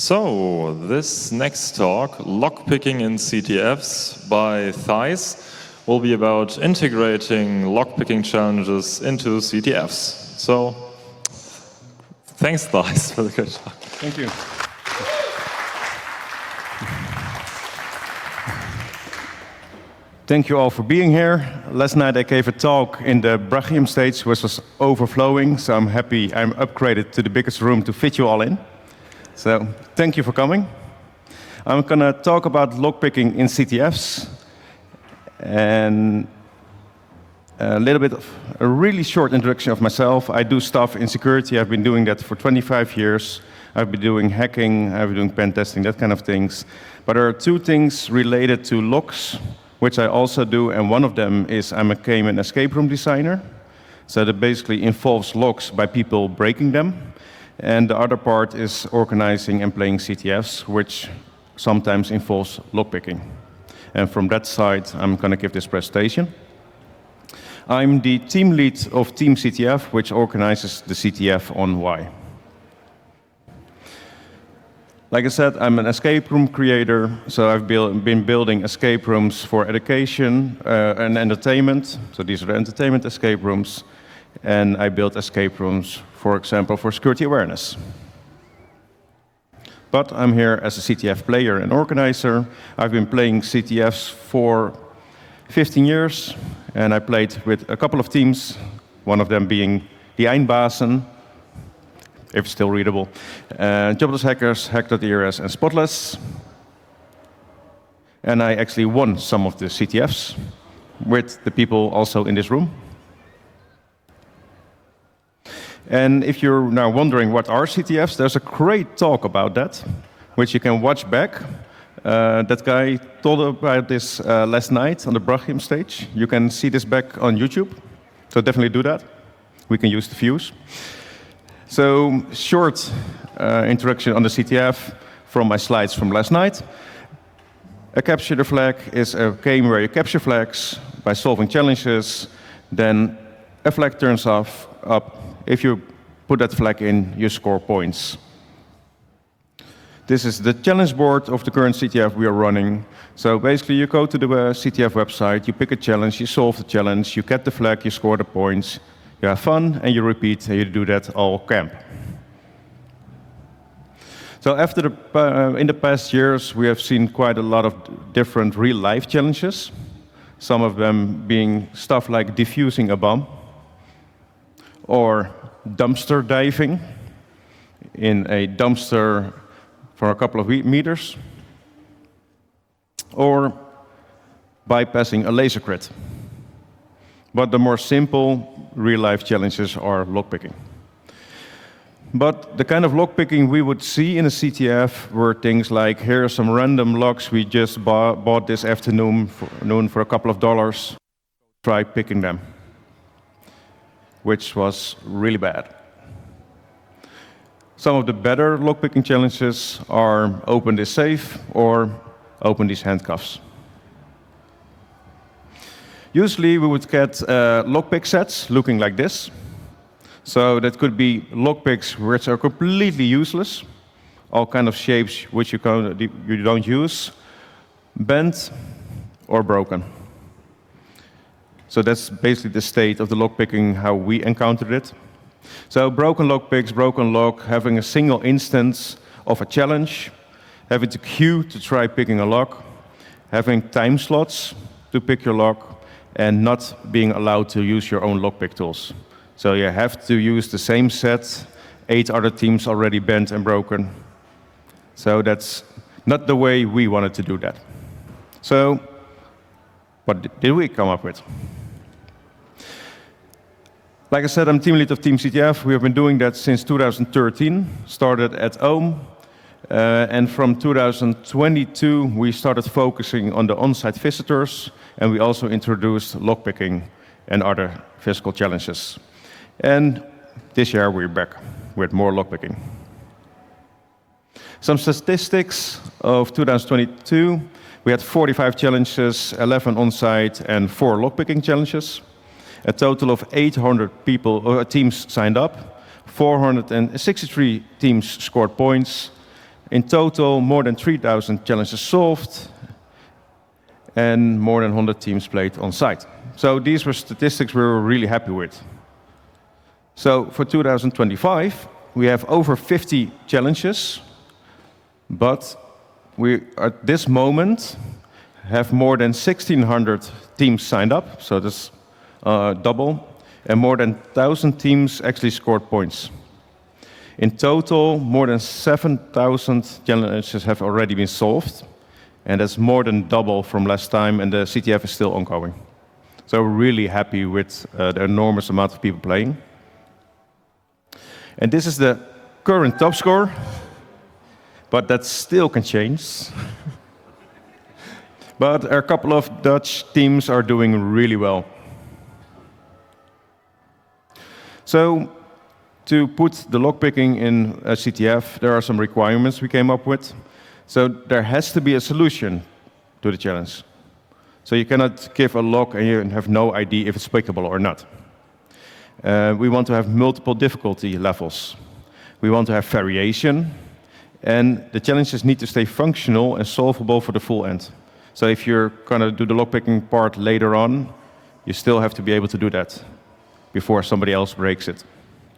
So, this next talk, Lockpicking in CTFs by Thijs, will be about integrating lockpicking challenges into CTFs. So, thanks Thijs for the good talk. Thank you. Thank you all for being here. Last night I gave a talk in the Brachium stage, which was overflowing, so I'm happy I'm upgraded to the biggest room to fit you all in. So thank you for coming. I'm going to talk about lockpicking in CTFs and a little bit of a really short introduction of myself. I do stuff in security. I've been doing that for 25 years. I've been doing hacking, I've been doing pen testing, that kind of things. But there are two things related to locks, which I also do, and one of them is I'm a game and escape room designer. So that basically involves locks by people breaking them. And the other part is organizing and playing CTFs, which sometimes involves lockpicking. And from that side, I'm going to give this presentation. I'm the team lead of Team CTF, which organizes the CTF on Y. Like I said, I'm an escape room creator, so I've been building escape rooms for education and entertainment. So these are the entertainment escape rooms. And I built escape rooms, for example, for security awareness. But I'm here as a CTF player and organizer. I've been playing CTFs for 15 years, and I played with a couple of teams, one of them being the Eindbazen, if it's still readable, Jobless Hackers, Hack.ERS, and Spotless. And I actually won some of the CTFs with the people also in this room. And if you're now wondering what are CTFs, there's a great talk about that, which you can watch back. That guy told about this last night on the Brachium stage. You can see this back on YouTube, so definitely do that. We can use the views. So, short introduction on the CTF from my slides from last night. A Capture the Flag is a game where you capture flags by solving challenges. Then a flag turns up. If you put that flag in, you score points. This is the challenge board of the current CTF we are running. So basically, you go to the CTF website, you pick a challenge, you solve the challenge, you get the flag, you score the points, you have fun, and you repeat, and you do that all camp. So in the past years, we have seen quite a lot of different real-life challenges. Some of them being stuff like defusing a bomb, or dumpster diving in a dumpster for a couple of meters, or bypassing a laser crit. But the more simple real-life challenges are lockpicking. But the kind of lockpicking we would see in a CTF were things like, here are some random locks we just bought this afternoon for a couple of dollars. Try picking them, which was really bad. Some of the better lockpicking challenges are open this safe or open these handcuffs. Usually we would get lockpick sets looking like this. So that could be lockpicks which are completely useless, all kind of shapes which you don't use, bent or broken. So that's basically the state of the lockpicking, how we encountered it. So broken lockpicks, broken lock, having a single instance of a challenge, having to queue to try picking a lock, having time slots to pick your lock, and not being allowed to use your own lockpick tools. So you have to use the same set, 8 other teams already bent and broken. So that's not the way we wanted to do that. So what did we come up with? Like I said, I'm team lead of Team CTF. We have been doing that since 2013, started at Ohm. And from 2022, we started focusing on the on-site visitors, and we also introduced lockpicking and other physical challenges. And this year, we're back with more lockpicking. Some statistics of 2022. We had 45 challenges, 11 on-site, and 4 lockpicking challenges. A total of 800 teams signed up. 463 teams scored points. In total, more than 3,000 challenges solved, and more than 100 teams played on site. So these were statistics we were really happy with. So for 2025, we have over 50 challenges, but we, at this moment, have more than 1,600 teams signed up, so that's double, and more than 1,000 teams actually scored points. In total, more than 7,000 challenges have already been solved, and that's more than double from last time, and the CTF is still ongoing. So we're really happy with the enormous amount of people playing. And this is the current top score, but that still can change. But a couple of Dutch teams are doing really well. So to put the lockpicking in CTF, there are some requirements we came up with. So there has to be a solution to the challenge. So you cannot give a lock and you have no idea if it's pickable or not. We want to have multiple difficulty levels. We want to have variation, and the challenges need to stay functional and solvable for the full end. So if you're going to do the lockpicking part later on, you still have to be able to do that before somebody else breaks it.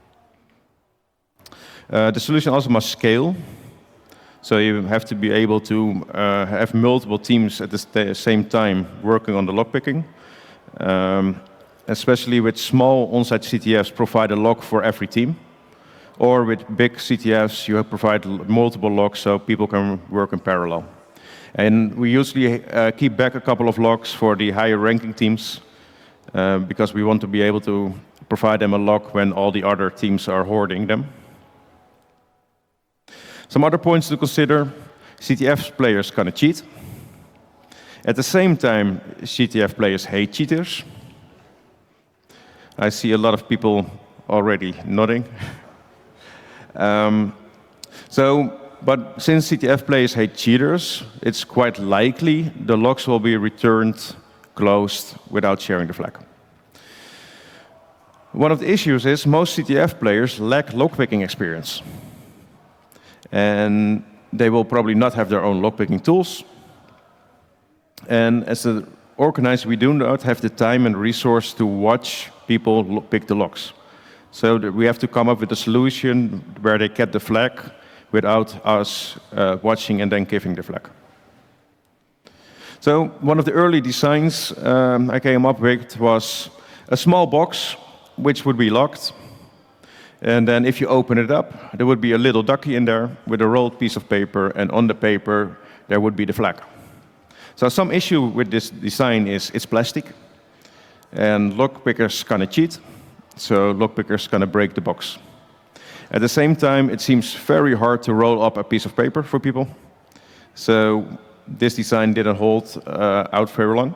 The solution also must scale. So you have to be able to have multiple teams at the same time working on the lockpicking. Especially with small on-site CTFs provide a lock for every team. Or with big CTFs, you provide multiple locks so people can work in parallel. And we usually keep back a couple of locks for the higher ranking teams because we want to be able to provide them a lock when all the other teams are hoarding them. Some other points to consider: CTF players kind of cheat. At the same time, CTF players hate cheaters. I see a lot of people already nodding. But since CTF players hate cheaters, it's quite likely the locks will be returned closed without sharing the flag. One of the issues is most CTF players lack lockpicking experience. And they will probably not have their own lockpicking tools. And as an organizer, we do not have the time and resource to watch people pick the locks. So we have to come up with a solution where they get the flag without us watching and then giving the flag. So one of the early designs I came up with was a small box which would be locked. And then if you open it up, there would be a little ducky in there with a rolled piece of paper, and on the paper there would be the flag. So some issue with this design is it's plastic, and lockpickers kind of cheat, so lockpickers kind of break the box. At the same time, it seems very hard to roll up a piece of paper for people, so this design didn't hold out very long.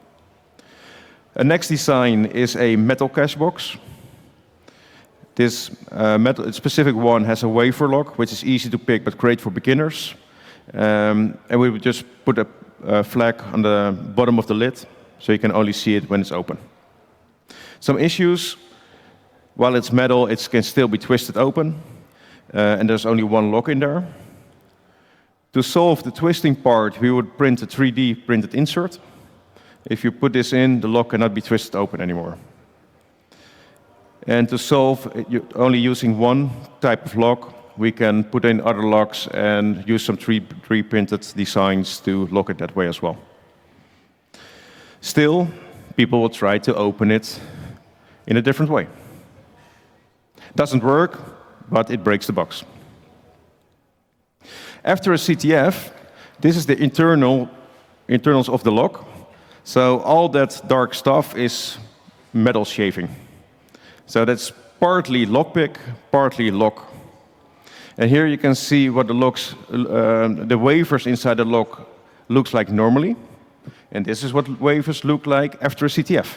A next design is a metal cash box. This specific one has a wafer lock, which is easy to pick but great for beginners. And we would just put a flag on the bottom of the lid, so you can only see it when it's open. Some issues: while it's metal, it can still be twisted open, and there's only one lock in there. To solve the twisting part, we would print a 3D printed insert. If you put this in, the lock cannot be twisted open anymore. And to solve only using one type of lock, we can put in other locks and use some 3D printed designs to lock it that way as well. Still, people will try to open it in a different way. Doesn't work, but it breaks the box. After a CTF, this is the internals of the lock. So all that dark stuff is metal shaving. So that's partly lockpick, partly lock. And here you can see what the wafers inside the lock looks like normally. And this is what wafers look like after a CTF.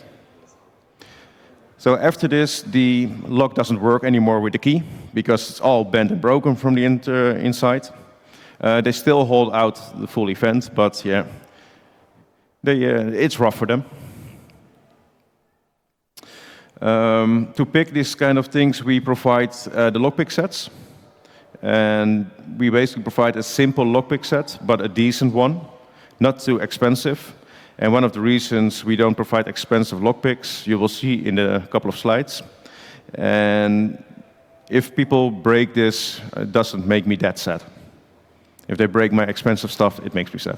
So after this, the lock doesn't work anymore with the key because it's all bent and broken from the inside. They still hold out the full event, but yeah, it's rough for them. To pick these kind of things, we provide the lockpick sets. And we basically provide a simple lockpick set, but a decent one, not too expensive. And one of the reasons we don't provide expensive lockpicks, you will see in a couple of slides. And if people break this, it doesn't make me that sad. If they break my expensive stuff, it makes me sad.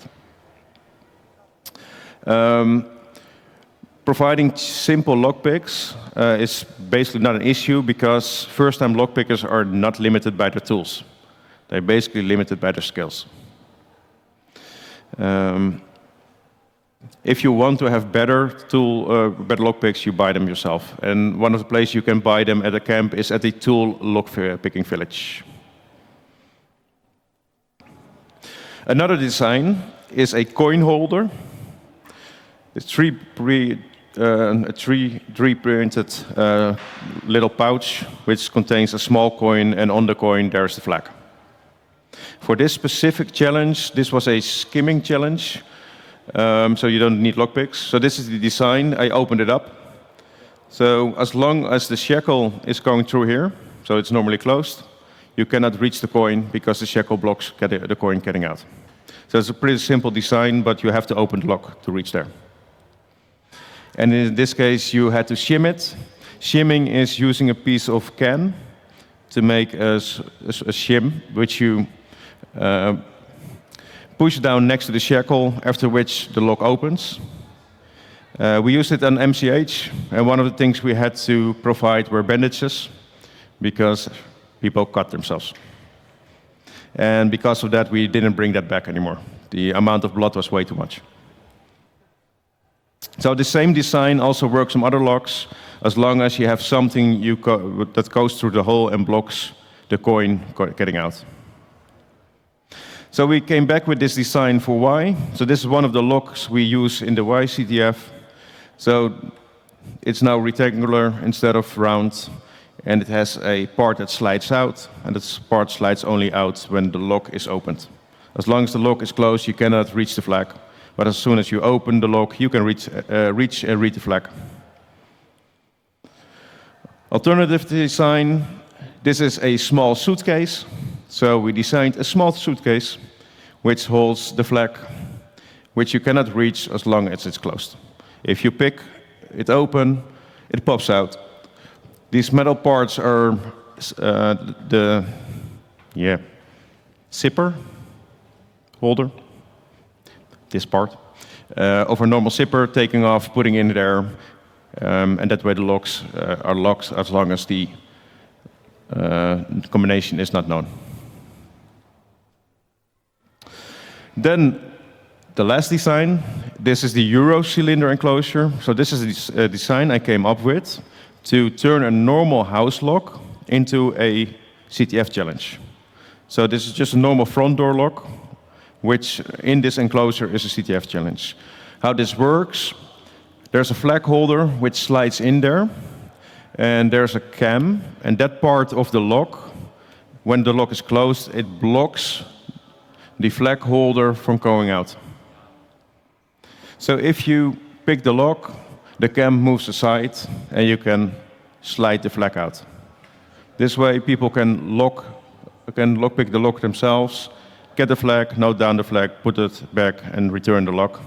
Providing simple lockpicks is basically not an issue because first-time lockpickers are not limited by their tools. They're basically limited by their skills. If you want to have better lockpicks, you buy them yourself. And one of the places you can buy them at a camp is at the Tool Lockpicking Village. Another design is a coin holder. It's a 3D printed little pouch which contains a small coin, and on the coin there's the flag. For this specific challenge, this was a skimming challenge, so you don't need lockpicks. So this is the design. I opened it up. So as long as the shackle is going through here, so it's normally closed, you cannot reach the coin because the shackle blocks the coin getting out. So it's a pretty simple design, but you have to open the lock to reach there. And in this case, you had to shim it. Shimming is using a piece of can to make a shim, which you push down next to the shackle, after which the lock opens. We used it on MCH, and one of the things we had to provide were bandages, because people cut themselves. And because of that, we didn't bring that back anymore. The amount of blood was way too much. So the same design also works on other locks, as long as you have something that goes through the hole and blocks the coin getting out. So we came back with this design for Y. So this is one of the locks we use in the Y CTF. So it's now rectangular instead of round, and it has a part that slides out, and this part slides only out when the lock is opened. As long as the lock is closed, you cannot reach the flag. But as soon as you open the lock, you can reach and read the flag. Alternative design, this is a small suitcase. So we designed a small suitcase which holds the flag, which you cannot reach as long as it's closed. If you pick it open, it pops out. These metal parts are the zipper holder. This part of a normal zipper, taking off, putting in there, and that way the locks are locked as long as the combination is not known. Then the last design, this is the Euro cylinder enclosure. So this is a design I came up with to turn a normal house lock into a CTF challenge. So this is just a normal front door lock, which in this enclosure is a CTF challenge. How this works, there's a flag holder which slides in there, and there's a cam, and that part of the lock, when the lock is closed, it blocks the flag holder from going out. So if you pick the lock, the cam moves aside, and you can slide the flag out. This way people can lockpick the lock themselves, get the flag, note down the flag, put it back, and return the lock.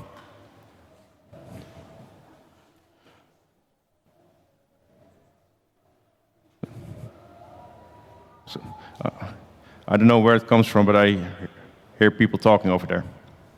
So, I don't know where it comes from, but I hear people talking over there.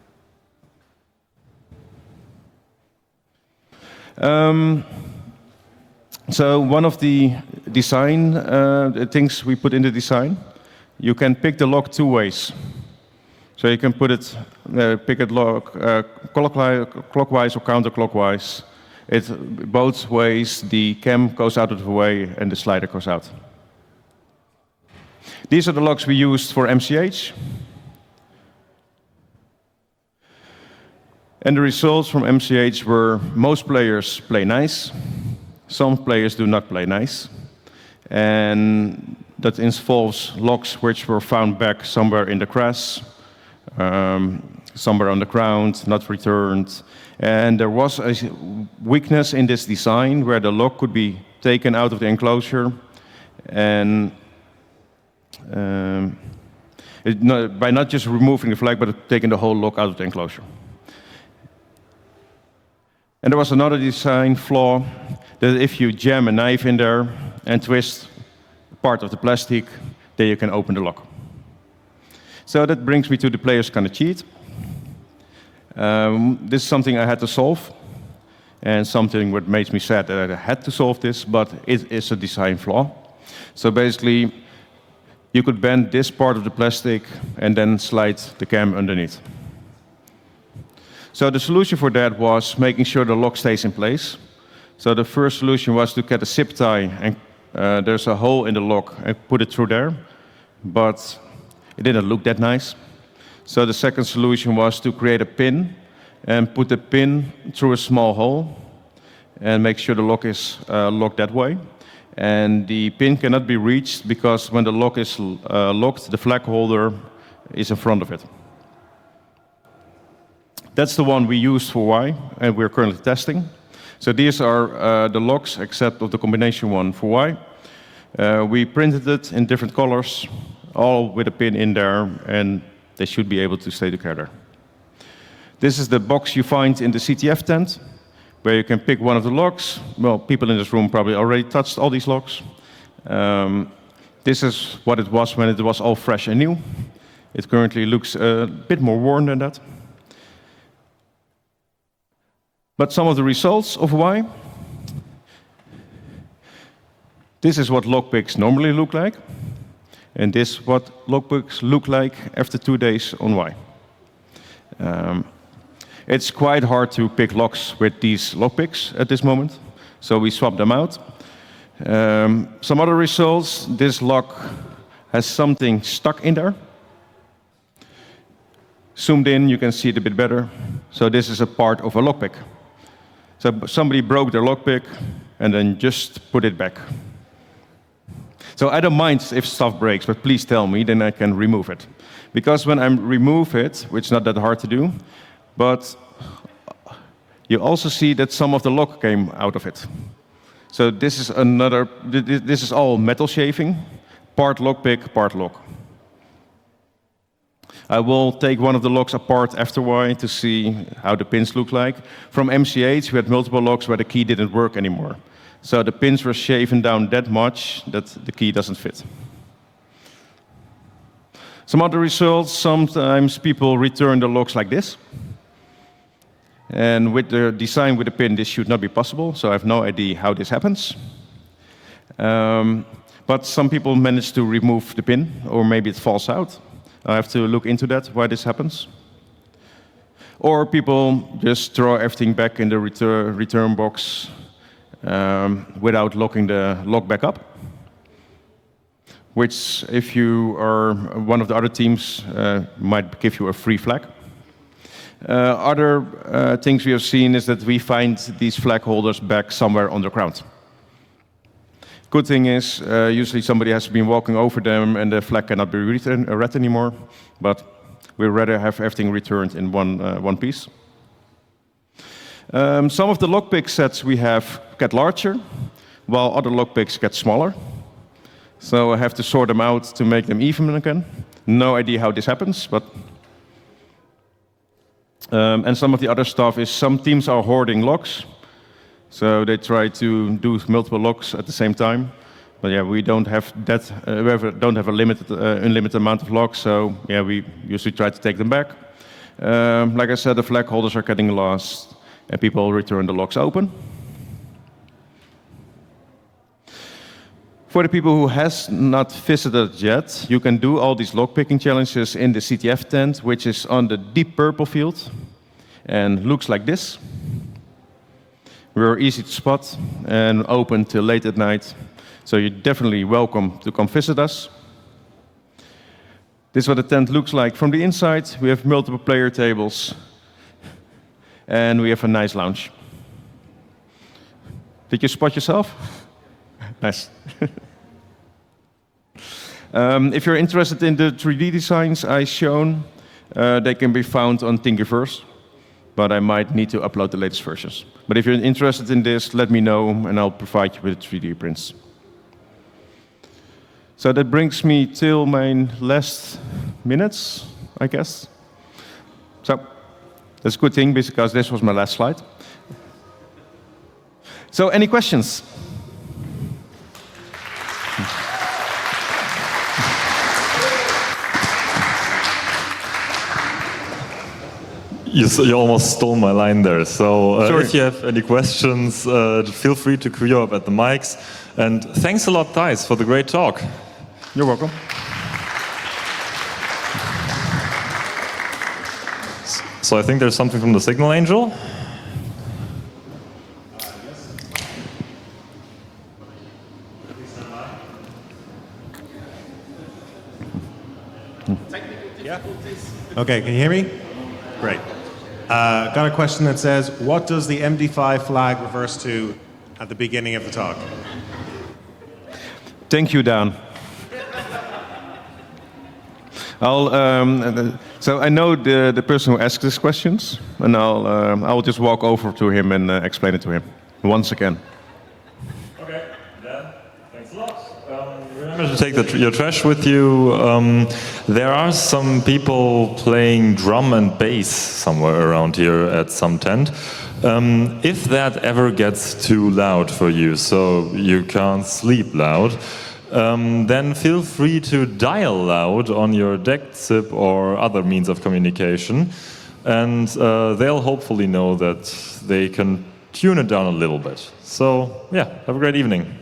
So one of the design things we put in the design, you can pick the lock two ways. So you can pick it lock clockwise or counterclockwise. Both ways, the cam goes out of the way and the slider goes out. These are the locks we used for MCH. And the results from MCH were most players play nice, some players do not play nice, and that involves locks which were found back somewhere in the crash, somewhere on the ground, not returned. And there was a weakness in this design where the lock could be taken out of the enclosure and by not just removing the flag, but taking the whole lock out of the enclosure. And there was another design flaw, that if you jam a knife in there and twist part of the plastic, then you can open the lock. So that brings me to the players can cheat. This is something I had to solve, and something that makes me sad that I had to solve this, but it is a design flaw. So basically, you could bend this part of the plastic and then slide the cam underneath. So the solution for that was making sure the lock stays in place. So the first solution was to get a zip tie, and there's a hole in the lock, and put it through there. But it didn't look that nice. So the second solution was to create a pin and put the pin through a small hole and make sure the lock is locked that way. And the pin cannot be reached because when the lock is locked, the flag holder is in front of it. That's the one we used for Y, and we're currently testing. So these are the locks, except of the combination one for Y. We printed it in different colors, all with a pin in there, and they should be able to stay together. This is the box you find in the CTF tent, where you can pick one of the locks. Well, people in this room probably already touched all these locks. This is what it was when it was all fresh and new. It currently looks a bit more worn than that. But some of the results of Y. This is what lockpicks normally look like. And this is what lockpicks look like after 2 days on Y. It's quite hard to pick locks with these lockpicks at this moment, so we swapped them out. Some other results, this lock has something stuck in there. Zoomed in, you can see it a bit better. So this is a part of a lockpick. So somebody broke their lockpick and then just put it back. So I don't mind if stuff breaks, but please tell me, then I can remove it. Because when I remove it, which is not that hard to do, but you also see that some of the lock came out of it. So this is all metal shaving, part lockpick, part lock. I will take one of the locks apart after Y to see how the pins look like. From MC8, we had multiple locks where the key didn't work anymore. So the pins were shaven down that much that the key doesn't fit. Some other results, sometimes people return the locks like this. And with the design with the pin, this should not be possible, so I have no idea how this happens. But some people manage to remove the pin, or maybe it falls out. I have to look into that, why this happens. Or people just throw everything back in the return box without locking the lock back up. Which, if you are one of the other teams, might give you a free flag. Other things we have seen is that we find these flag holders back somewhere on the ground. Good thing is, usually somebody has been walking over them and the flag cannot be read anymore, but we'd rather have everything returned in one piece. Some of the lockpick sets we have get larger, while other lockpicks get smaller. So I have to sort them out to make them even again. No idea how this happens, but... and some of the other stuff is some teams are hoarding locks. So they try to do multiple locks at the same time. But yeah, we don't have that. We don't have a unlimited amount of locks. So yeah, we usually try to take them back. Like I said, the flag holders are getting lost, and people return the locks open. For the people who has not visited yet, you can do all these lockpicking challenges in the CTF tent, which is on the deep purple field, and looks like this. We're easy to spot and open till late at night, so you're definitely welcome to come visit us. This is what the tent looks like from the inside. We have multiple player tables, and we have a nice lounge. Did you spot yourself? Nice. If you're interested in the 3D designs I've shown, they can be found on Thingiverse, but I might need to upload the latest versions. But if you're interested in this, let me know, and I'll provide you with 3D prints. So that brings me till my last minutes, I guess. So that's a good thing because this was my last slide. So any questions? You almost stole my line there. So Sorry. if you have any questions, feel free to queue up at the mics. And thanks a lot, Thijs, for the great talk. You're welcome. So I think there's something from the Signal Angel. Okay, can you hear me? Great. Got a question that says, what does the MD5 flag reverse to at the beginning of the talk? Thank you, Dan. So I know the person who asked these questions, and I'll just walk over to him and explain it to him once again. Okay, Dan, thanks a lot. Remember to take your trash with you. There are some people playing drum and bass somewhere around here at some tent. If that ever gets too loud for you, so you can't sleep loud, then feel free to dial loud on your DECT SIP or other means of communication, and they'll hopefully know that they can tune it down a little bit. So yeah, have a great evening.